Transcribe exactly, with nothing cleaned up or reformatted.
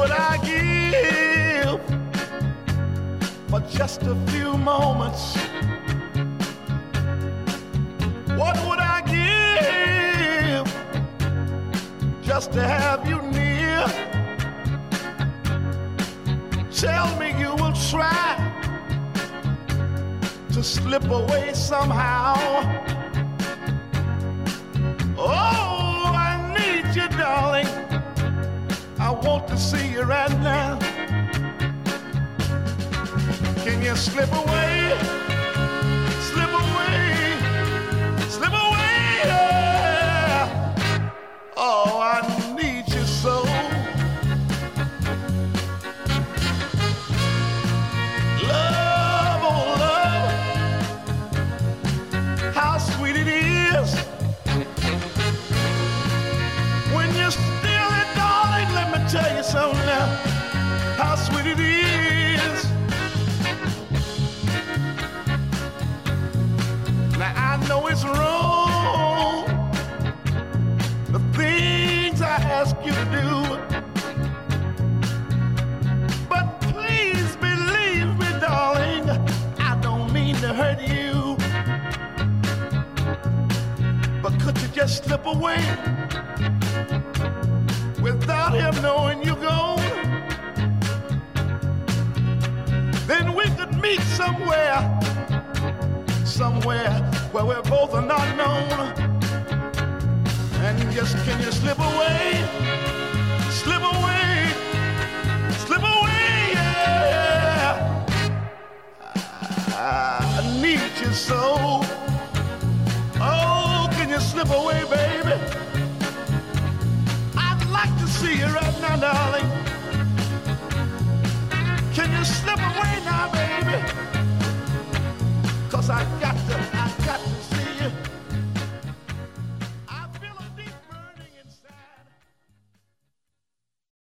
would I give for just a few moments? What would I give just to have you near? Tell me you will try to slip away somehow. Oh, I need you, darling. I want to see you right now. Can you slip away? Slip away. Slip away. Yeah. Oh, I need you so. Love, oh love, how sweet it is when you're still it, darling. Let me tell you something now, how sweet it is. Now I know it's wrong, the things I ask you to do, but please believe me, darling, I don't mean to hurt you. But could you just slip away without him knowing you're gone? Then we could meet somewhere, somewhere where we're both are not known. And just can you slip away, slip away, slip away, yeah. I need you so. Oh, can you slip away, baby? I'd like to see you right now, darling.